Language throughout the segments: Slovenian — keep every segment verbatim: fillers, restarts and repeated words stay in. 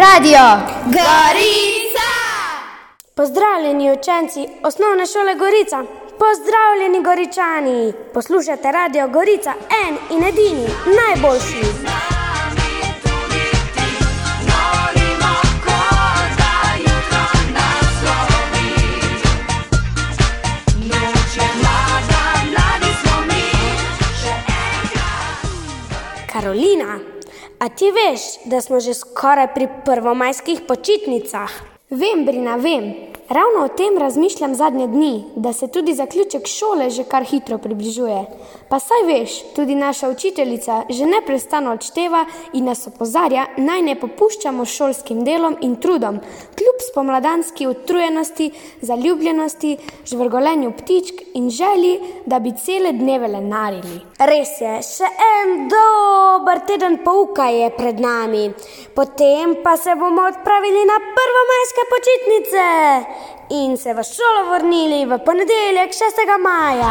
Radio Gorica! Pozdravljeni učenci osnovne šole Gorica, pozdravljeni Goričani! Poslušate Radio Gorica, en in edini, najboljši! Karolina, a ti veš, da smo že skoraj pri prvomajskih počitnicah? Vem, Brina, vem. Ravno o tem razmišljam zadnje dni, da se tudi zaključek šole že kar hitro približuje. Pa saj veš, tudi naša učiteljica že neprestano odšteva in nas opozarja, naj ne popuščamo s šolskim delom in trudom, kljub spomladanski utrujenosti, zaljubljenosti, žvrgolenju ptičk in želji, da bi cele dneve lenarili. Res je, še en dober teden pouka je pred nami. Potem pa se bomo odpravili na prvomajske počitnice in se v šolo vrnili v ponedeljek šestega maja.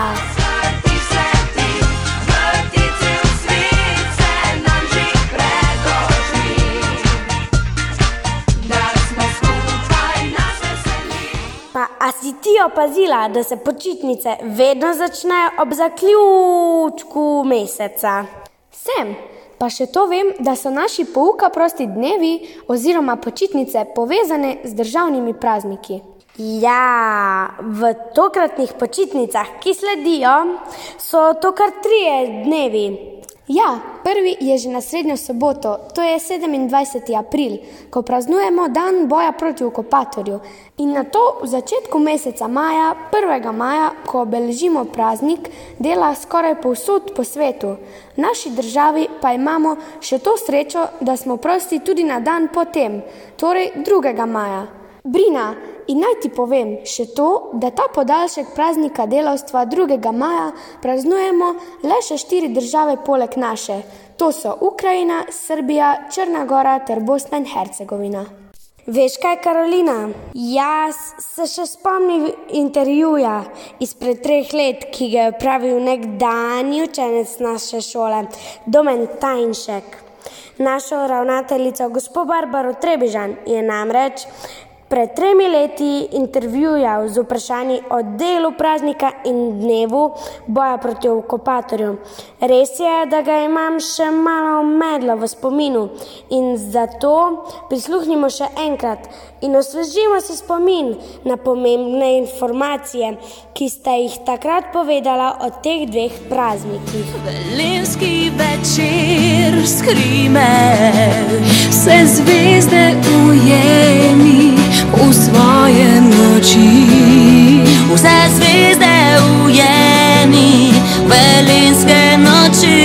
Pa a si ti opazila, da se počitnice vedno začnejo ob zaključku meseca? Sem. Pa še to vem, da so naši pouka prosti dnevi oziroma počitnice povezane z državnimi prazniki. Ja, v tokratnih počitnicah, ki sledijo, so to kar trije dnevi. Ja, prvi je že na srednjo soboto, to je sedemindvajseti april, ko praznujemo dan boja proti okupatorju. In nato v začetku meseca maja, prvega maja, ko obeležimo praznik, dela skoraj povsod po svetu. V naši državi pa imamo še to srečo, da smo prosti tudi na dan potem, torej drugega maja. Brina, in naj ti povem še to, da ta podaljšek praznika delavstva drugega maja praznujemo le še štiri države poleg naše. To so Ukrajina, Srbija, Črna Gora ter Bosna in Hercegovina. Veš kaj, Karolina? Jaz se še spomnim intervjuja izpred treh let, ki ga je pravil nekdanji učenec naše šole, Domen Tajnšek. Našo ravnateljico, gospo Barbaro Trebižan, je namreč pred tremi leti intervjujal z vprašanji o delu praznika in dnevu boja proti okupatorju. Res je, da ga imam še malo medlo v spominu in zato prisluhnimo še enkrat in osvežimo si spomin na pomembne informacije, ki sta jih takrat povedala o teh dveh praznikih. Velenski večer skrime, vse zvezde ujemi v svoje noči, vse zvezde ujemi, velenske noči.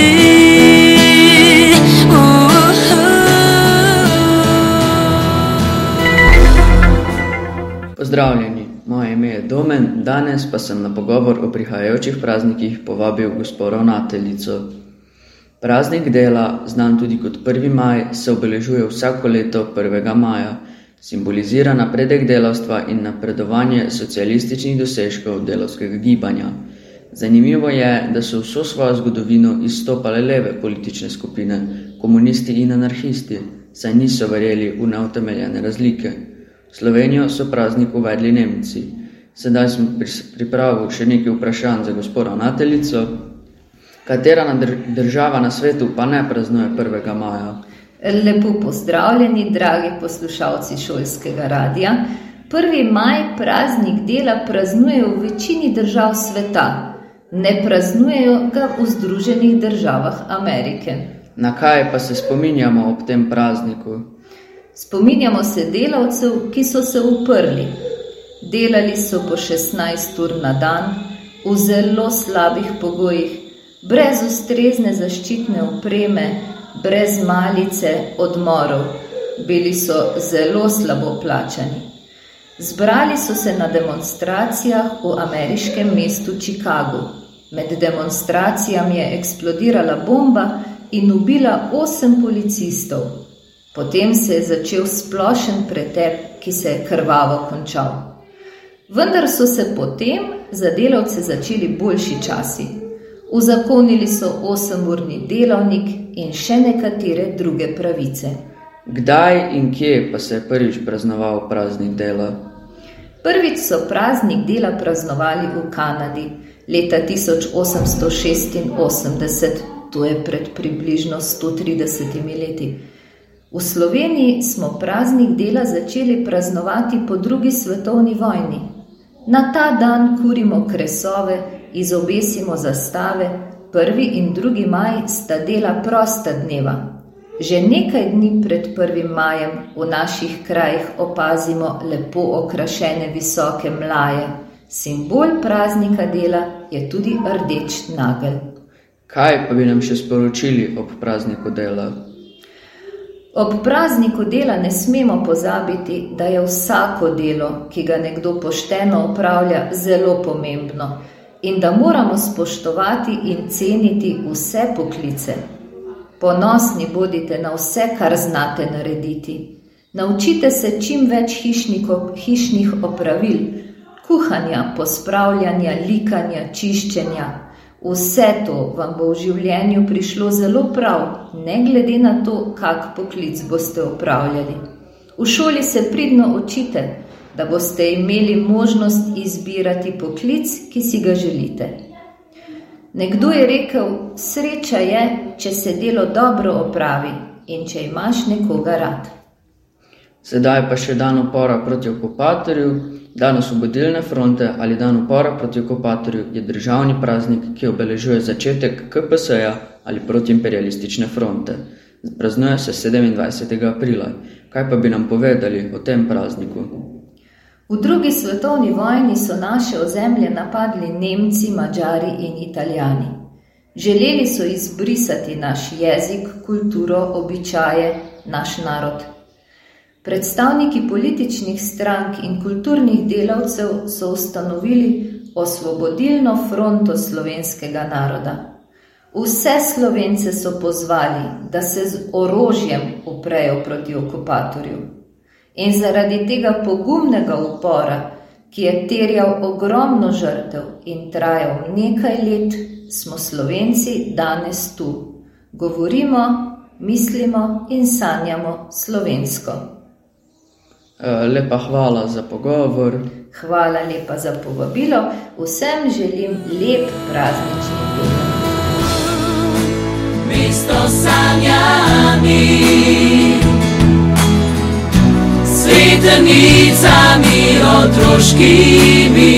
Pozdravljeni, moje ime je Domen, danes pa sem na pogovor o prihajajočih praznikih povabil gospo ravnateljico. Praznik dela, znan tudi kot prvi maj, se obeležuje vsako leto prvega maja. Simbolizira napredek delavstva in napredovanje socialističnih dosežkov delavskega gibanja. Zanimivo je, da so vso svojo zgodovino izstopale leve politične skupine, komunisti in anarhisti, saj niso verjeli v neutemeljene razlike. V Slovenijo so praznik uvedli Nemci. Sedaj sem pripravil še nekaj vprašanj za gospo ravnateljico. Katera država na svetu pa ne praznuje prvega maja? Lepo pozdravljeni, dragi poslušalci šolskega radia. Prvi maj praznik dela praznujejo v večini držav sveta. Ne praznujejo ga v Združenih državah Amerike. Na kaj pa se spominjamo ob tem prazniku? Spominjamo se delavcev, ki so se uprli. Delali so po šestnajst ur na dan, v zelo slabih pogojih, brez ustrezne zaščitne opreme, brez malice, odmorov. Bili so zelo slabo plačani. Zbrali so se na demonstracijah v ameriškem mestu Chicagu. Med demonstracijami je eksplodirala bomba in ubila osem policistov. Potem se je začel splošen pretep, ki se je krvavo končal. Vendar so se potem za delavce začeli boljši časi. Uzakonili so osemurni delavnik in še nekatere druge pravice. Kdaj in kje pa se je prvič praznoval praznik dela? Prvič so praznik dela praznovali v Kanadi leta tisoč osemsto šestinosemdeset, to je pred približno sto tridesetimi leti. V Sloveniji smo praznik dela začeli praznovati po drugi svetovni vojni. Na ta dan kurimo kresove, izobesimo zastave, prvi in drugi maj sta dela prosta dneva. Že nekaj dni pred prvim majem v naših krajih opazimo lepo okrašene visoke mlaje. Simbol praznika dela je tudi rdeč nagelj. Kaj pa bi nam še sporočili ob prazniku dela? Ob prazniku dela ne smemo pozabiti, da je vsako delo, ki ga nekdo pošteno opravlja, zelo pomembno in da moramo spoštovati in ceniti vse poklice. Ponosni bodite na vse, kar znate narediti. Naučite se čim več hišnikov, hišnih opravil, kuhanja, pospravljanja, likanja, čiščenja. Vse to vam bo v življenju prišlo zelo prav, ne glede na to, kak poklic boste opravljali. V šoli se pridno učite, da boste imeli možnost izbirati poklic, ki si ga želite. Nekdo je rekel, sreča je, če se delo dobro opravi in če imaš nekoga rad. Sedaj pa še dan upora proti okupatorju, dan osvobodilne fronte ali dan upora proti okupatorju je državni praznik, ki obeležuje začetek K P S-ja ali protiimperialistične fronte. Praznuje se sedemindvajsetega aprila. Kaj pa bi nam povedali o tem prazniku? V drugi svetovni vojni so naše ozemlje napadli Nemci, Madžari in Italijani. Želeli so izbrisati naš jezik, kulturo, običaje, naš narod. Predstavniki političnih strank in kulturnih delavcev so ustanovili Osvobodilno fronto slovenskega naroda. Vse Slovence so pozvali, da se z orožjem uprejo proti okupatorju. In zaradi tega pogumnega upora, ki je terjal ogromno žrtev in trajal nekaj let, smo Slovenci danes tu. Govorimo, mislimo in sanjamo slovensko. Lepa hvala za pogovor. Hvala lepa za povabilo. Vsem želim lep praznični dan. Mesto sanjami, svetenicami otroškimi,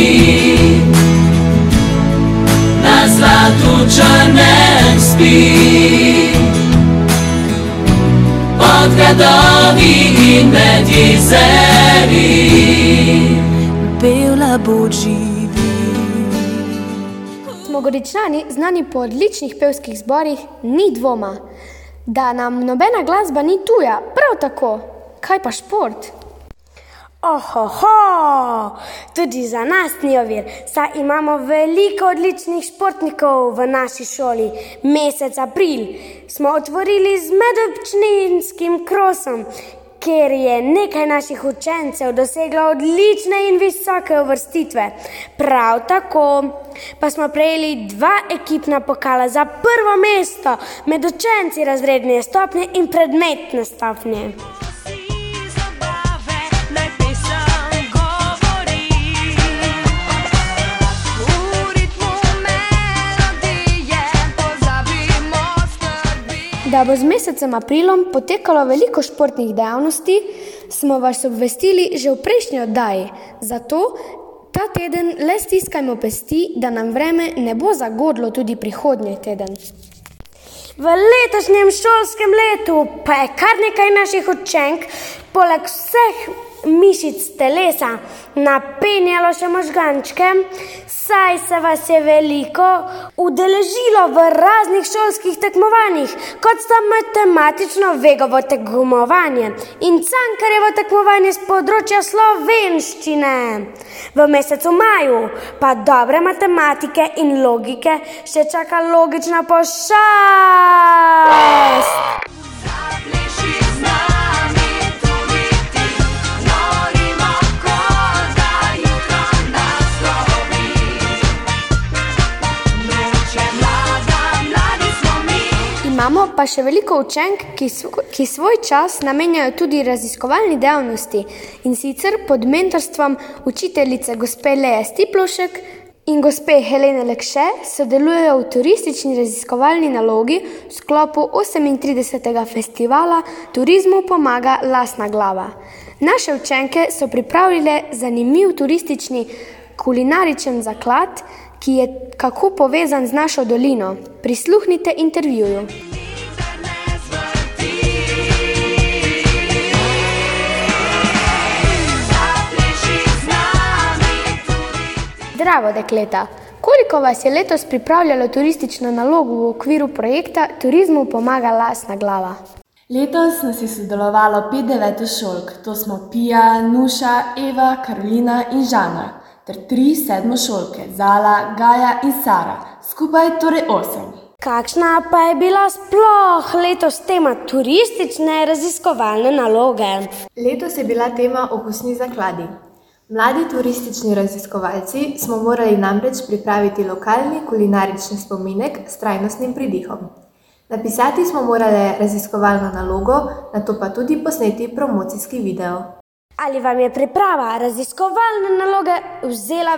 na zlatu črnem spi, pod gradovi in med jezeri, bel labod živi. Smo Goričani, znani po odličnih pevskih zborih, ni dvoma, da nam nobena glasba ni tuja, prav tako. Kaj pa šport? Ohoho, tudi za nas ni ovir, saj imamo veliko odličnih športnikov v naši šoli. Mesec april smo otvorili z medobčinskim krosom, kjer je nekaj naših učencev doseglo odlične in visoke uvrstitve. Prav tako pa smo prejeli dva ekipna pokala za prvo mesto med učenci razredne stopnje in predmetne stopnje. Da bo z mesecem aprilom potekalo veliko športnih dejavnosti, smo vas obvestili že v prejšnji oddaji. Zato ta teden le stiskajmo pesti, da nam vreme ne bo zagodlo tudi prihodnji teden. V letošnjem šolskem letu pa je kar nekaj naših učenk, poleg vseh mišic telesa, napenjalo še možgančke, saj se vas je veliko udeležilo v raznih šolskih tekmovanjih, kot sta matematično vegovo tekmovanje in Cankarjevo tekmovanje z področja slovenščine. V mesecu maju pa dobre matematike in logike še čaka logična pošast. Imamo pa še veliko učenk, ki, svo, ki svoj čas namenjajo tudi raziskovalni dejavnosti, in sicer pod mentorstvom učiteljice gospe Leje Stiplovšek in gospe Helene Lekše sodelujejo v turistični raziskovalni nalogi v sklopu osemintridesetega festivala Turizmu pomaga lastna glava. Naše učenke so pripravile zanimiv turistični kulinaričen zaklad, ki je kako povezan z našo dolino. Prisluhnite intervjuju. Zdravo, dekleta! Koliko vas je letos pripravljalo turistično nalogo v okviru projekta Turizmu pomaga lastna glava? Letos nas je sodelovalo pet devetošolk, to smo Pija, Nuša, Eva, Karolina in Žana, ter tri sedmošolke, Zala, Gaja in Sara, skupaj torej osem. Kakšna pa je bila sploh letos tema turistične raziskovalne naloge? Letos je bila tema okusni zakladi. Mladi turistični raziskovalci smo morali namreč pripraviti lokalni kulinarični spominek s trajnostnim pridihom. Napisati smo morali raziskovalno nalogo, nato pa tudi posneti promocijski video. Ali vam je priprava raziskovalne naloge vzela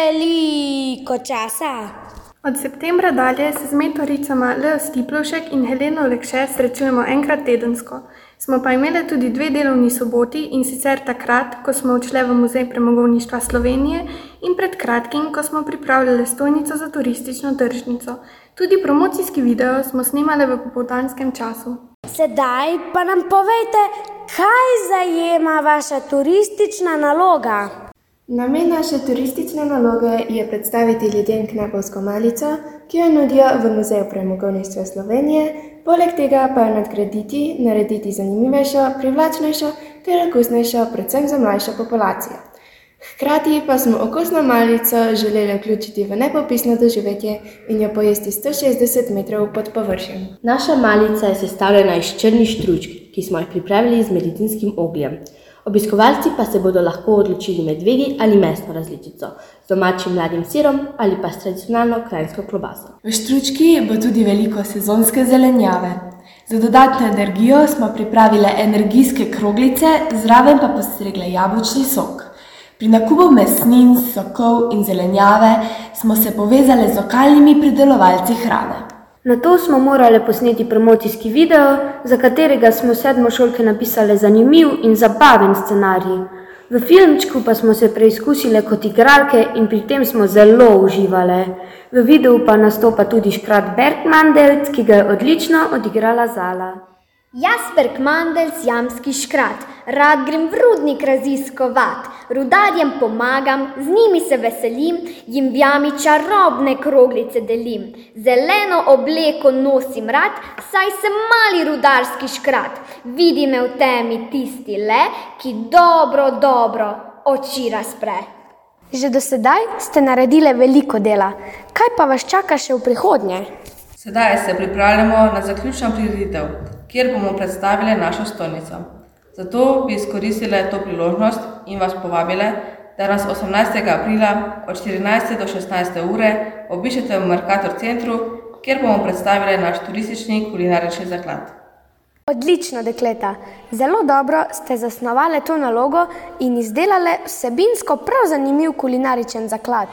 veliko časa? Od septembra dalje se z mentoricama Lejo Stiplovšek in Heleno Lekše srečujemo enkrat tedensko. Smo pa imeli tudi dve delovni soboti, in sicer takrat, ko smo odšle v Muzej premogovništva Slovenije, in pred kratkim, ko smo pripravljali stojnico za turistično tržnico. Tudi promocijski video smo snemali v popoldanskem času. Sedaj pa nam povejte, kaj zajema vaša turistična naloga? Namen naše turistične naloge je predstaviti ljudem knepovsko malico, ki jo nudijo v Muzeju premogovništva Slovenije, poleg tega pa jo nadgraditi, narediti zanimivejšo, privlačnejšo ter okusnejšo, predvsem za mlajšo populacijo. Hkrati pa smo okusno malico želeli vključiti v nepopisno doživetje in jo pojesti sto šestdeset metrov pod površjem. Naša malica je sestavljena iz črnih štručk, ki smo jih pripravili z medicinskim ogljem. Obiskovalci pa se bodo lahko odločili med vegi ali mesno različico, z domačim mladim sirom ali pa s tradicionalno kranjsko klobaso. V štručki bo tudi veliko sezonske zelenjave. Za dodatno energijo smo pripravile energijske kroglice, zraven pa postregle jabolčni sok. Pri nakupu mesnin, sokov in zelenjave smo se povezali z lokalnimi pridelovalci hrane. Nato smo morali posneti promocijski video, za katerega smo sedmošolke napisali zanimiv in zabaven scenarij. V filmčku pa smo se preizkusile kot igralke in pri tem smo zelo uživale. V videu pa nastopa tudi škrat Bert Mandelc, ki ga je odlično odigrala Zala. Jasper Kmandelc, jamski škrat. Rad grem v rudnik raziskovat. Rudarjem pomagam, z njimi se veselim, jim v jami čarobne kroglice delim. Zeleno obleko nosim rad, saj sem mali rudarski škrat. Vidi me v temi tisti le, ki dobro, dobro oči razpre. Že do sedaj ste naredile veliko dela. Kaj pa vas čaka še v prihodnje? Sedaj se pripravljamo na zaključno prireditev, kjer bomo predstavili našo stojnico. Zato bi izkoristile to priložnost in vas povabile, da nas osemnajstega aprila od štirinajste do šestnajste ure obiščete v Mercator centru, kjer bomo predstavili naš turistični kulinarični zaklad. Odlično, dekleta. Zelo dobro ste zasnovali to nalogo in izdelale vsebinsko prav zanimiv kulinaričen zaklad.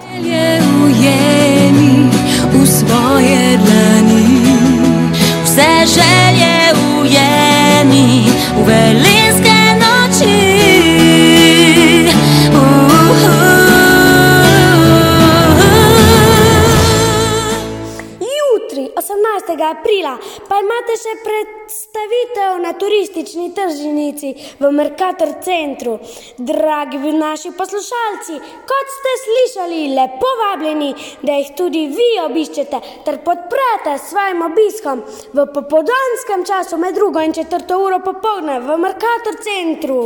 Ujemi v svoje dlani, vse želje ujemi v velinske noči. Jutri, osemnajstega aprila, pa imate še predstavitev na turistični tržnici v Mercator centru. Dragi naši poslušalci, kot ste slišali, lepo vabljeni, da jih tudi vi obiščete ter podprete s svojim obiskom v popoldanskem času med drugo in četrto uro popoldne v Mercator centru.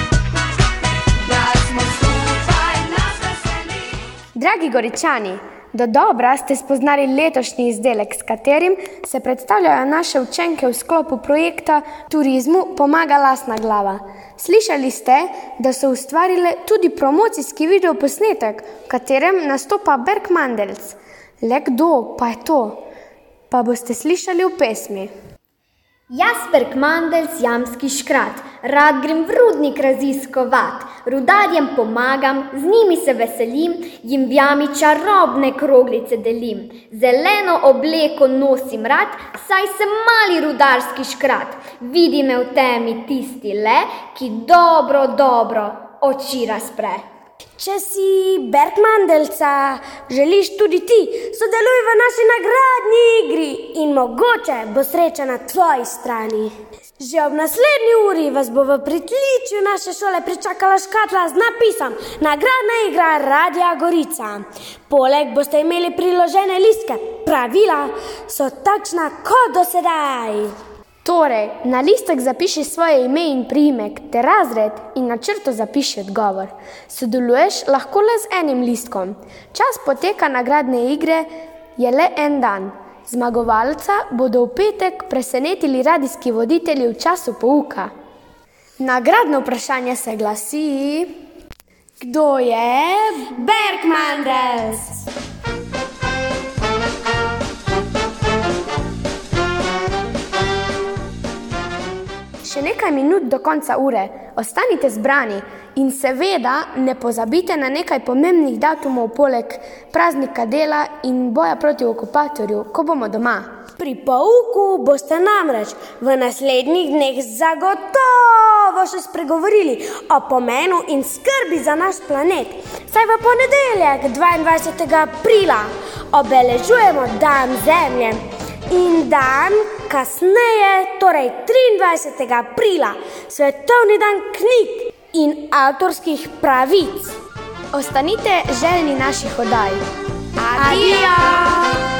Dragi Goričani, Do dobra ste spoznali letošnji izdelek, s katerim se predstavljajo naše učenke v sklopu projekta Turizmu pomaga lastna glava. Slišali ste, da so ustvarile tudi promocijski videoposnetek, v katerem nastopa Bergmandels. Le kdo pa je to? Pa boste slišali v pesmi. Jaz Bergmandels jamski škrat, rad grem v rudnik raziskovat, rudarjem pomagam, z njimi se veselim, jim v jami čarobne kroglice delim. Zeleno obleko nosim rad, saj sem mali rudarski škrat. Vidi me v temi tisti le, ki dobro, dobro oči razpre. Če si Bergmandelsa želiš tudi ti, sodeluj v naši nagradni igri in mogoče bo sreča na tvoji strani. Že ob naslednji uri vas bo v pritličju naše šole pričakala škatla z napisom Nagradna igra Radia Gorica. Poleg boste imeli priložene listke. Pravila so takšna kot do sedaj. Torej, na listek zapiši svoje ime in priimek ter razred in na črto zapiši odgovor. Sodeluješ lahko le z enim listkom. Čas poteka nagradne igre je le en dan. Zmagovalca bodo v petek presenetili radijski voditelji v času pouka. Nagradno vprašanje se glasi: kdo je Bergmandels? Še nekaj minut do konca ure, ostanite zbrani in seveda ne pozabite na nekaj pomembnih datumov poleg praznika dela in boja proti okupatorju, ko bomo doma. Pri pouku boste namreč v naslednjih dneh zagotovo še spregovorili o pomenu in skrbi za naš planet. Saj v ponedeljek, dvaindvajsetega aprila, obeležujemo Dan Zemlje. In dan kasneje, torej triindvajsetega aprila, svetovni dan knjig in avtorskih pravic. Ostanite željni naših oddaj. Adijo!